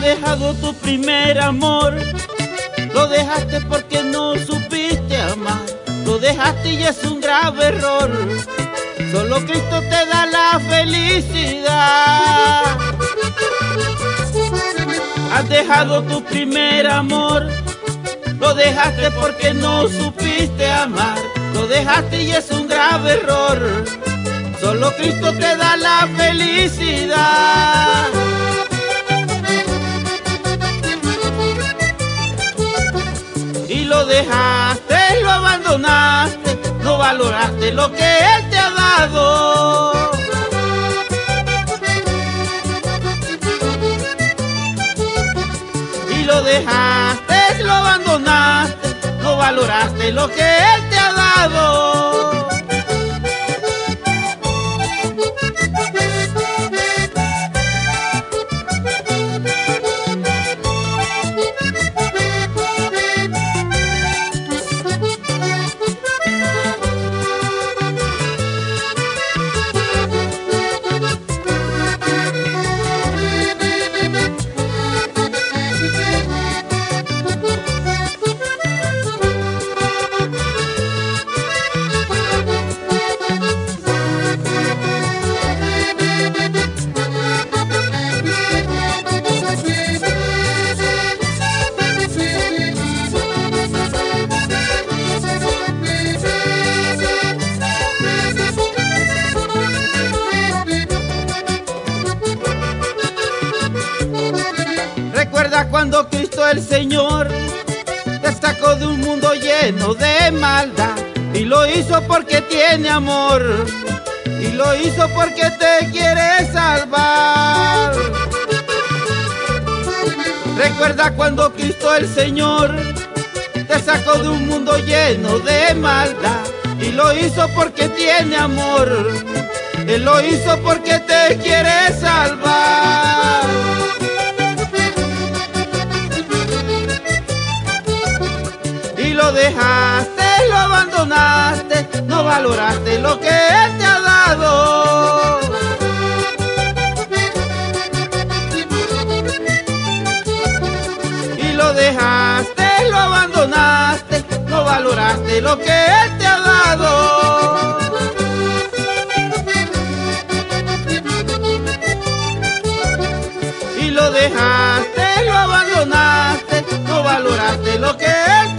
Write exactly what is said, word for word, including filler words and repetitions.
dejado tu primer amor, lo dejaste porque no supiste amar, lo dejaste y es un grave error. Solo Cristo te da la felicidad. Has dejado tu primer amor, lo dejaste porque no supiste amar, lo dejaste y es un grave error. Solo Cristo te da la felicidad. Y lo dejaste, lo abandonaste, no valoraste lo que Él te ha dado. Y lo dejaste, lo abandonaste, no valoraste lo que Él te ha dado. Recuerda cuando Cristo el Señor te sacó de un mundo lleno de maldad, y lo hizo porque tiene amor, y lo hizo porque te quiere salvar. Recuerda cuando Cristo el Señor te sacó de un mundo lleno de maldad, y lo hizo porque tiene amor, Él lo hizo porque te quiere salvar. Y lo dejaste, lo abandonaste, no valoraste lo que Él te ha dado. Y lo dejaste, lo abandonaste, no valoraste lo que Él te ha dado. Y lo dejaste, lo abandonaste, no valoraste lo que Él te ha dado.